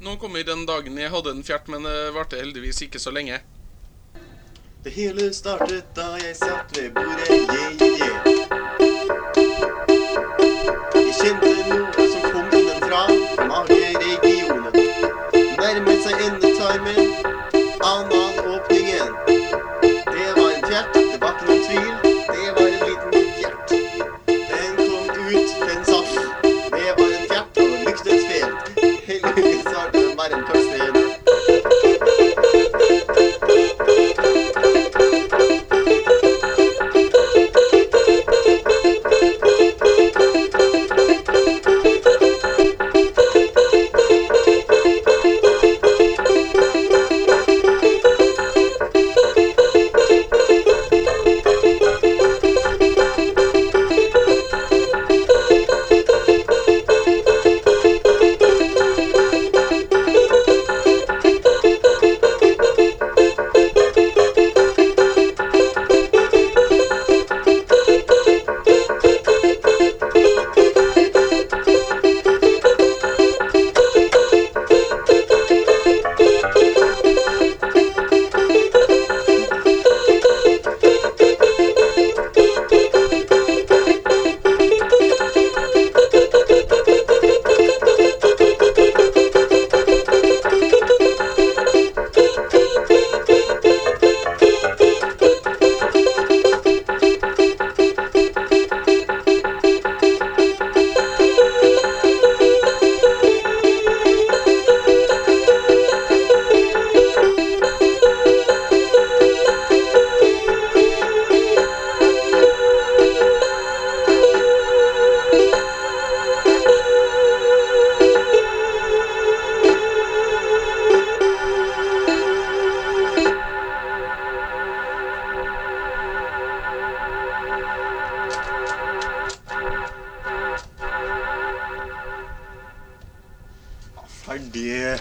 nå kommer den dagen jeg hadde en fjert, men det varte heldigvis ikke så lenge. Det hele startet da jeg satt ved bordet, yeah. Jeg kjente noe som kom innenfra mageregionen. Nærmet seg endetarmen, analåpningen. Det var en fjert, det var ikke noen tvil. Det var en liten fjert. Den kom ut, den satt. Det var en fjert og lyktet fint. Heldigvis var det bare en tørrsted. Ferdig.